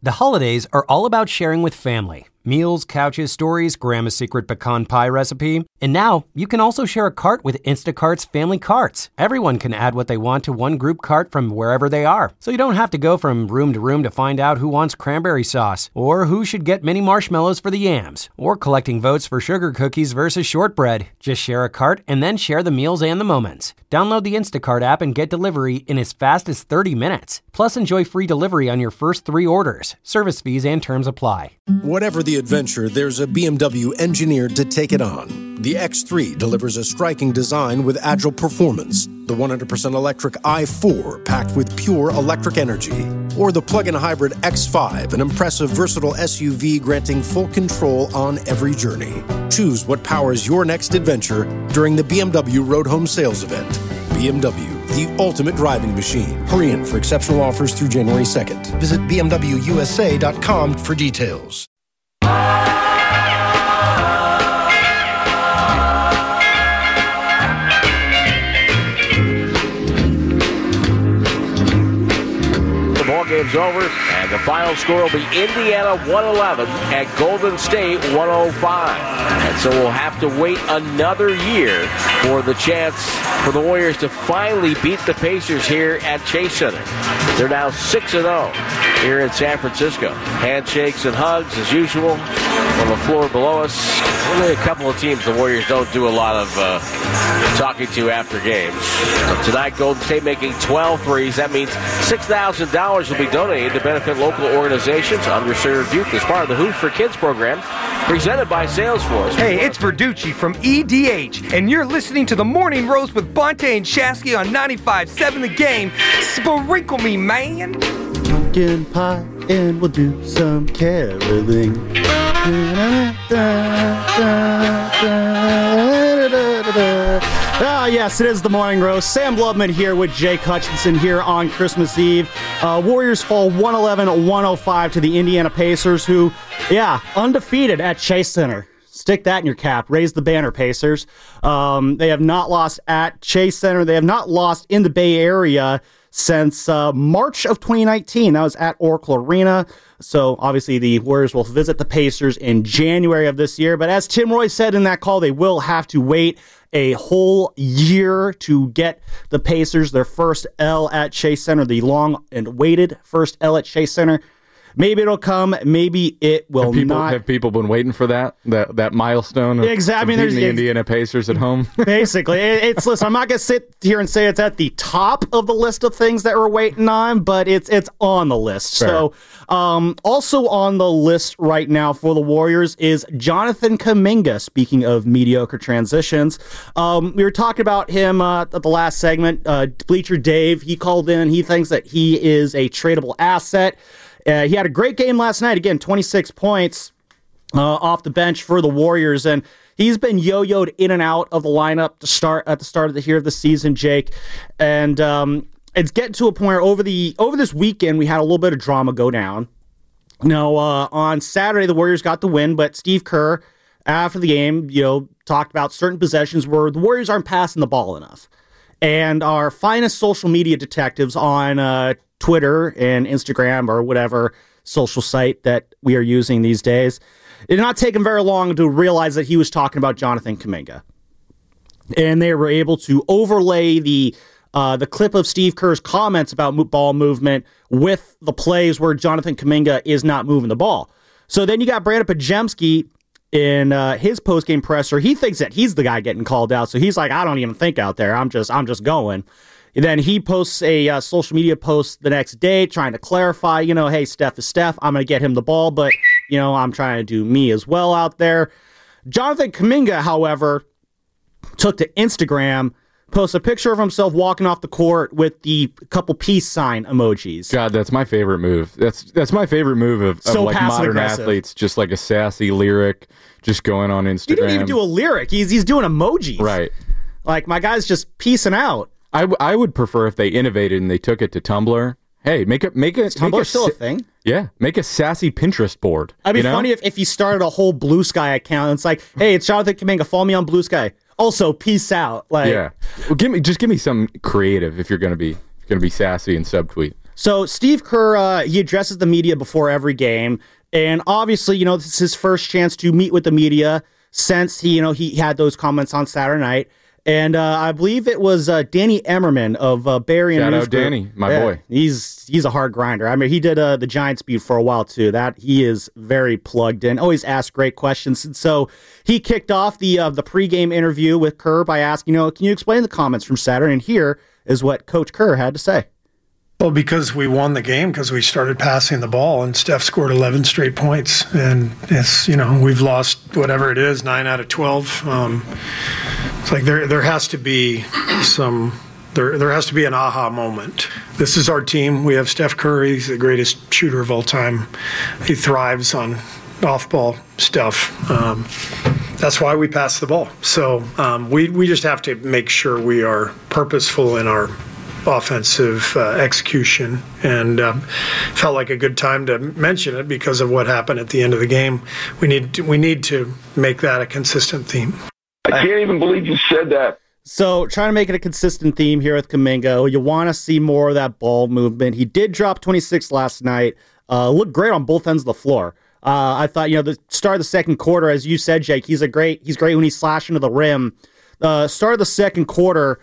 The holidays are all about sharing with family. Meals, couches, stories, Grandma's secret pecan pie recipe. And now, you can also share a cart with Instacart's Family Carts. Everyone can add what they want to one group cart from wherever they are. So you don't have to go from room to find out who wants cranberry sauce, or who should get mini marshmallows for the yams, or collecting votes for sugar cookies versus shortbread. Just share a cart and then share the meals and the moments. Download the Instacart app and get delivery in as fast as 30 minutes. Plus, enjoy free delivery on your first 3 orders. Service fees and terms apply. Whatever the adventure, there's a BMW engineered to take it on. The X3 delivers a striking design with agile performance. The 100% electric i4 packed with pure electric energy. Or the plug-in hybrid X5, an impressive versatile SUV granting full control on every journey. Choose what powers your next adventure during the BMW Road Home Sales Event. BMW, the ultimate driving machine. Hurry in for exceptional offers through January 2nd. Visit bmwusa.com for details. The ball game's over, and the final score will be Indiana 111 at Golden State 105. And so we'll have to wait another year for the chance for the Warriors to finally beat the Pacers here at Chase Center. They're now 6-0 here in San Francisco. Handshakes and hugs as usual on the floor below us. Only a couple of teams the Warriors don't do a lot of talking to after games. So tonight, Golden State making 12 threes. That means $6,000 will be donated to benefit local organizations, underserved youth, as part of the Hoop for Kids program, presented by Salesforce. Hey, it's Verducci from EDH, and you're listening to the Morning Roast with Bonte and Shasky on 95.7 The Game. Sprinkle me, man. Pumpkin pie, and we'll do some caroling. Yes, it is the Morning Roast. Sam Blubman here with Jake Hutchinson here on Christmas Eve. Warriors fall 111-105 to the Indiana Pacers, who, undefeated at Chase Center. Stick that in your cap. Raise the banner, Pacers. They have not lost at Chase Center. They have not lost in the Bay Area since March of 2019. That was at Oracle Arena. So obviously the Warriors will visit the Pacers in January of this year. But as Tim Roy said in that call, they will have to wait a whole year to get the Pacers their first L at Chase Center, the long and waited first L at Chase Center. Maybe it'll come. Maybe it will not. Have people been waiting for that milestone? Of, exactly. Of beating the Indiana Pacers at home. Basically, listen. I'm not gonna sit here and say it's at the top of the list of things that we're waiting on, but it's on the list. Fair. So, also on the list right now for the Warriors is Jonathan Kuminga. Speaking of mediocre transitions, we were talking about him at the last segment. Bleacher Dave, he called in. He thinks that he is a tradable asset. He had a great game last night. Again, 26 points off the bench for the Warriors, and he's been yo-yoed in and out of the lineup at the start of the season, Jake. And it's getting to a point where over this weekend we had a little bit of drama go down. Now, on Saturday the Warriors got the win, but Steve Kerr after the game, talked about certain possessions where the Warriors aren't passing the ball enough, and our finest social media detectives on Twitter and Instagram or whatever social site that we are using these days, it did not take him very long to realize that he was talking about Jonathan Kuminga. And they were able to overlay the clip of Steve Kerr's comments about ball movement with the plays where Jonathan Kuminga is not moving the ball. So then you got Brandon Podziemski in his post-game presser. He thinks that he's the guy getting called out. So he's like, I don't even think out there. I'm just going. And then he posts a social media post the next day trying to clarify, hey, Steph is Steph. I'm going to get him the ball, but, I'm trying to do me as well out there. Jonathan Kuminga, however, took to Instagram, posted a picture of himself walking off the court with the couple peace sign emojis. God, that's my favorite move. That's my favorite move of like modern aggressive athletes, just like a sassy lyric, just going on Instagram. He didn't even do a lyric. He's doing emojis. Right. Like, my guy's just peacing out. I would prefer if they innovated and they took it to Tumblr. Hey, make Tumblr still a thing? Yeah, make a sassy Pinterest board. It'd be funny if you started a whole Blue Sky account. And it's like, hey, it's Jonathan Kuminga. Follow me on Blue Sky. Also, peace out. Like, yeah, well, give me something creative if you're gonna be sassy and subtweet. So Steve Kerr, he addresses the media before every game, and obviously, this is his first chance to meet with the media since he had those comments on Saturday night. And I believe it was Danny Emmerman of Barry and Shout News out Danny, my boy. He's a hard grinder. I mean, he did the Giants beat for a while too. That he is very plugged in. Always asks great questions. And so he kicked off the pregame interview with Kerr by asking, can you explain the comments from Saturday? And here is what Coach Kerr had to say. Well, because we won the game, because we started passing the ball, and Steph scored 11 straight points, and it's we've lost whatever it is, 9 out of 12. It's like there has to be there has to be an aha moment. This is our team. We have Steph Curry. He's the greatest shooter of all time. He thrives on off-ball stuff. That's why we pass the ball. So we just have to make sure we are purposeful in our offensive execution, and felt like a good time to mention it because of what happened at the end of the game. We need to make that a consistent theme. I can't even believe you said that. So trying to make it a consistent theme here with Kuminga. You want to see more of that ball movement. He did drop 26 last night. Looked great on both ends of the floor. I thought, the start of the second quarter, as you said, Jake, he's great when he's slashing to the rim. Start of the second quarter,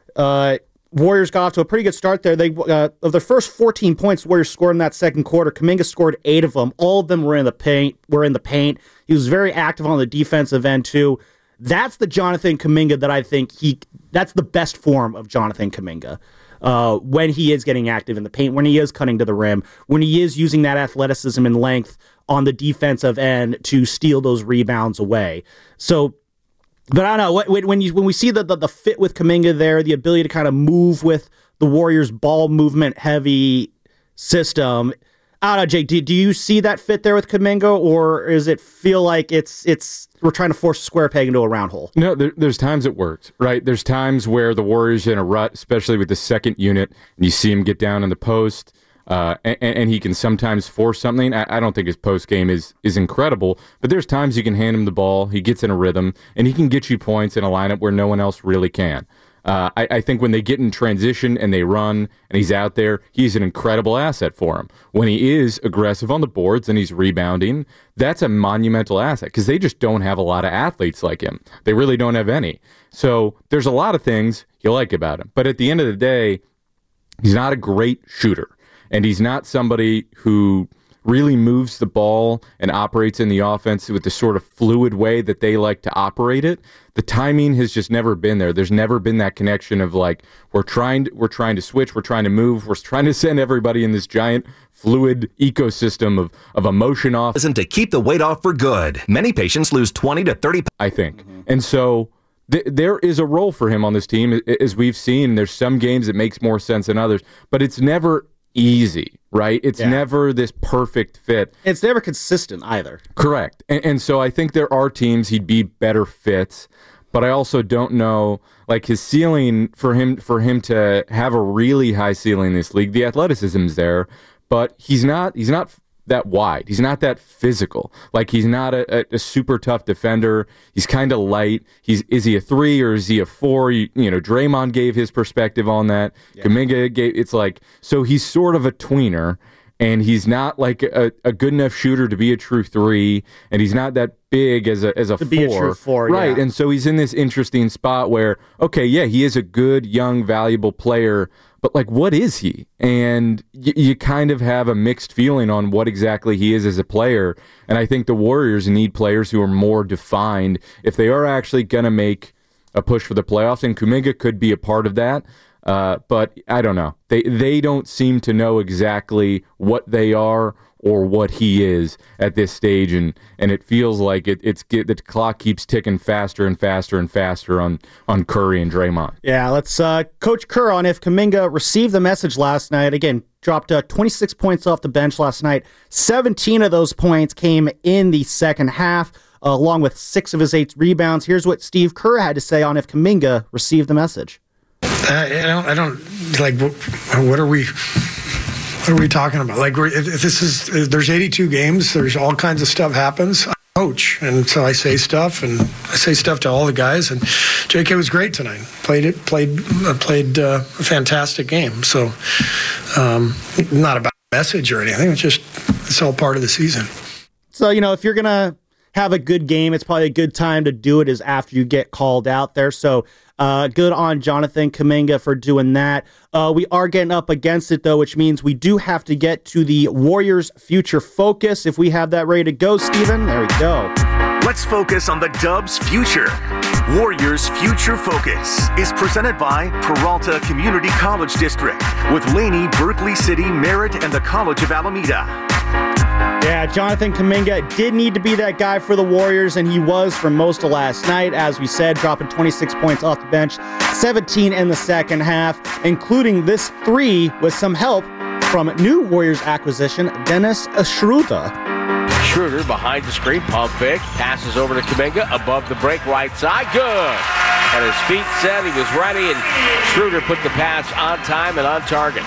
Warriors got off to a pretty good start there. They of their first 14 points, Warriors scored in that second quarter. Kuminga scored 8 of them. All of them were in the paint. He was very active on the defensive end too. That's the Jonathan Kuminga that I think that's the best form of Jonathan Kuminga. When he is getting active in the paint, when he is cutting to the rim, when he is using that athleticism and length on the defensive end to steal those rebounds away. So, but I don't know, when we see the fit with Kuminga there, the ability to kind of move with the Warriors' ball movement heavy system, I don't know, Jake, do you see that fit there with Kuminga, or does it feel like it's we're trying to force a square peg into a round hole? No, there's times it works, right? There's times where the Warriors are in a rut, especially with the second unit, and you see him get down in the post, and he can sometimes force something. I don't think his post game is incredible, but there's times you can hand him the ball, he gets in a rhythm, and he can get you points in a lineup where no one else really can. I think when they get in transition and they run and he's out there, he's an incredible asset for him. When he is aggressive on the boards and he's rebounding, that's a monumental asset because they just don't have a lot of athletes like him. They really don't have any. So there's a lot of things you like about him. But at the end of the day, he's not a great shooter. And he's not somebody who really moves the ball and operates in the offense with the sort of fluid way that they like to operate it. The timing has just never been there. There's never been that connection of like, we're trying to switch, we're trying to move, we're trying to send everybody in this giant fluid ecosystem of a motion off. Isn't to keep the weight off for good. Many patients lose 20 to 30 pounds. I think. And so there is a role for him on this team, as we've seen. There's some games that makes more sense than others, but it's never easy, right? It's never this perfect fit. It's never consistent either. Correct. And so I think there are teams he'd be better fits, but I also don't know, like his ceiling for him to have a really high ceiling in this league, the athleticism's there, but he's not that wide. He's not that physical. Like he's not a super tough defender. He's kind of light. Is he a 3 or is he a 4? Draymond gave his perspective on that. Yeah. Kuminga gave. It's like, so he's sort of a tweener, and he's not like a good enough shooter to be a true 3, and he's not that big as a 4. Be a true 4, right? Yeah. And so he's in this interesting spot where, okay, yeah, he is a good, young, valuable player, but like, what is he? And you kind of have a mixed feeling on what exactly he is as a player. And I think the Warriors need players who are more defined if they are actually going to make a push for the playoffs. And Kuminga could be a part of that. But I don't know. They don't seem to know exactly what they are or what he is at this stage, and it feels like the clock keeps ticking faster and faster and faster on Curry and Draymond. Yeah, let's Coach Kerr on if Kuminga received the message last night. Again, dropped 26 points off the bench last night. 17 of those points came in the second half, along with 6 of his 8 rebounds. Here's what Steve Kerr had to say on if Kuminga received the message. I don't like. What are we talking about? Like, if this is, there's 82 games. There's all kinds of stuff happens. I coach. And so I say stuff, and I say stuff to all the guys. And JK was great tonight. Played a fantastic game. So not about message or anything. It's all part of the season. So, if you're going to have a good game, it's probably a good time to do it is after you get called out there. So good on Jonathan Kuminga for doing that. We are getting up against it, though, which means we do have to get to the Warriors' future focus. If we have that ready to go, Steven, there we go. Let's focus on the Dubs' future. Warriors' Future Focus is presented by Peralta Community College District with Laney, Berkeley City, Merritt, and the College of Alameda. Yeah, Jonathan Kuminga did need to be that guy for the Warriors, and he was for most of last night. As we said, dropping 26 points off the bench, 17 in the second half, including this 3 with some help from new Warriors acquisition, Dennis Schroeder. Schroeder behind the screen, pump fake, passes over to Kuminga, above the break, right side, good. And his feet set, he was ready, and Schroeder put the pass on time and on target.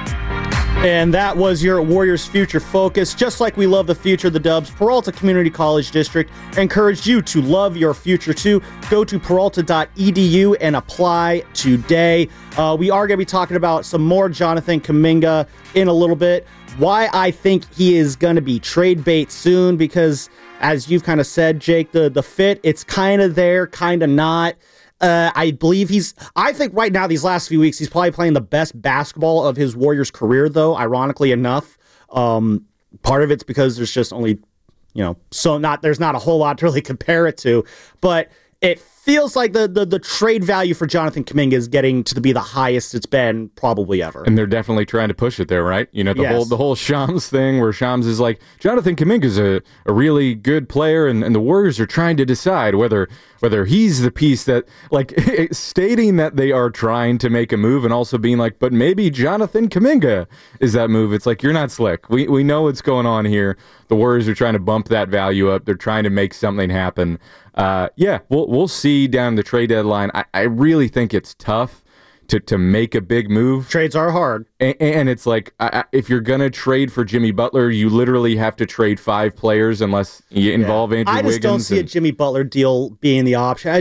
And that was your Warriors' future focus. Just like we love the future of the Dubs, Peralta Community College District encouraged you to love your future too. Go to peralta.edu and apply today. We are going to be talking about some more Jonathan Kuminga in a little bit. Why I think he is going to be trade bait soon, because as you've kind of said, Jake, the fit, it's kind of there, kind of not. I believe I think right now, these last few weeks, he's probably playing the best basketball of his Warriors career, though, ironically enough. Part of it's because there's just only, there's not a whole lot to really compare it to. But it feels like the trade value for Jonathan Kuminga is getting to be the highest it's been probably ever. And they're definitely trying to push it there, right? The whole Shams thing where Shams is like, Jonathan Kuminga's a really good player, and the Warriors are trying to decide whether he's the piece that, like, stating that they are trying to make a move and also being like, but maybe Jonathan Kuminga is that move. It's like, you're not slick. We know what's going on here. The Warriors are trying to bump that value up. They're trying to make something happen. We'll see down the trade deadline. I really think it's tough to make a big move. Trades are hard. And it's like, if you're going to trade for Jimmy Butler, you literally have to trade 5 players unless you involve Andrew Wiggins. I just don't see a Jimmy Butler deal being the option.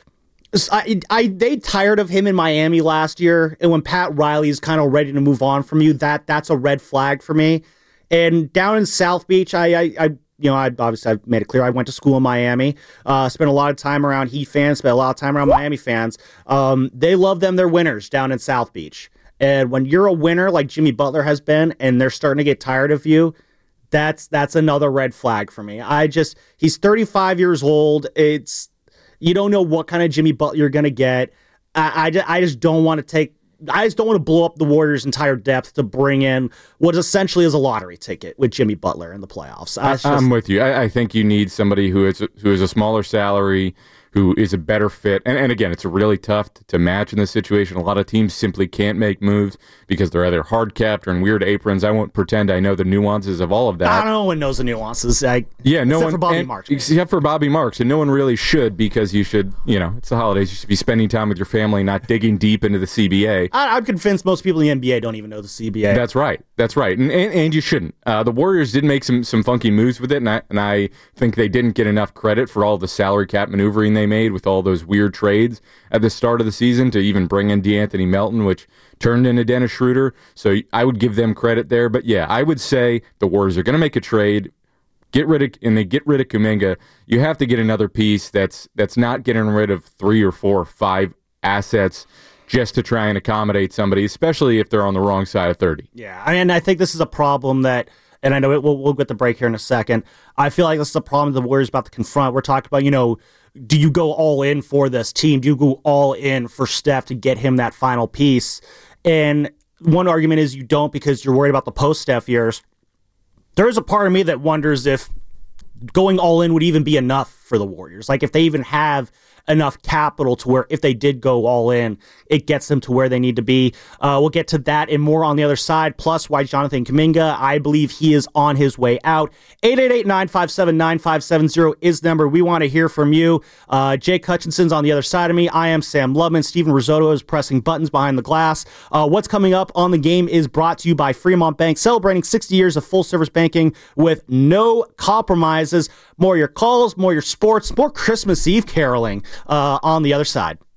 They tired of him in Miami last year, and when Pat Riley's kind of ready to move on from you, that's a red flag for me. And down in South Beach, I've made it clear I went to school in Miami, spent a lot of time around Heat fans, spent a lot of time around Miami fans. They love them, they're winners down in South Beach. And when you're a winner like Jimmy Butler has been, and they're starting to get tired of you, that's another red flag for me. He's 35 years old. You don't know what kind of Jimmy Butler you're going to get. I just don't want to blow up the Warriors' entire depth to bring in what essentially is a lottery ticket with Jimmy Butler in the playoffs. I'm with you. I think you need somebody who is a smaller salary, who is a better fit. And again, it's really tough to match in this situation. A lot of teams simply can't make moves because they're either hard capped or in weird aprons. I won't pretend I know the nuances of all of that. No one knows the nuances. No except one, for Bobby Marks. Except for Bobby Marks. And no one really should, because you should, it's the holidays. You should be spending time with your family, not digging deep into the CBA. I'm convinced most people in the NBA don't even know the CBA. That's right. And you shouldn't. The Warriors did make some funky moves with it, and I think they didn't get enough credit for all the salary cap maneuvering they made with all those weird trades at the start of the season to even bring in DeAnthony Melton, which turned into Dennis Schroeder. So I would give them credit there. But yeah, I would say the Warriors are going to make a trade, get rid of Kuminga. You have to get another piece that's not getting rid of 3 or 4 or 5 assets just to try and accommodate somebody, especially if they're on the wrong side of 30. Yeah, I think this is a problem that, and I know we'll get the break here in a second. I feel like this is a problem the Warriors about to confront. We're talking about, do you go all in for this team? Do you go all in for Steph to get him that final piece? And one argument is you don't, because you're worried about the post-Steph years. There is a part of me that wonders if going all in would even be enough for the Warriors. Like if they even have enough capital to where if they did go all in, it gets them to where they need to be. We'll get to that and more on the other side, plus why Jonathan Kuminga, I believe he is on his way out. 888-957-9570 is the number. We want to hear from you. Jake Hutchinson's on the other side of me. I am Sam Lubman. Steven Risotto is pressing buttons behind the glass. What's coming up on the game is brought to you by Fremont Bank, celebrating 60 years of full-service banking with no compromises. More your calls, more your sports, more Christmas Eve caroling on the other side.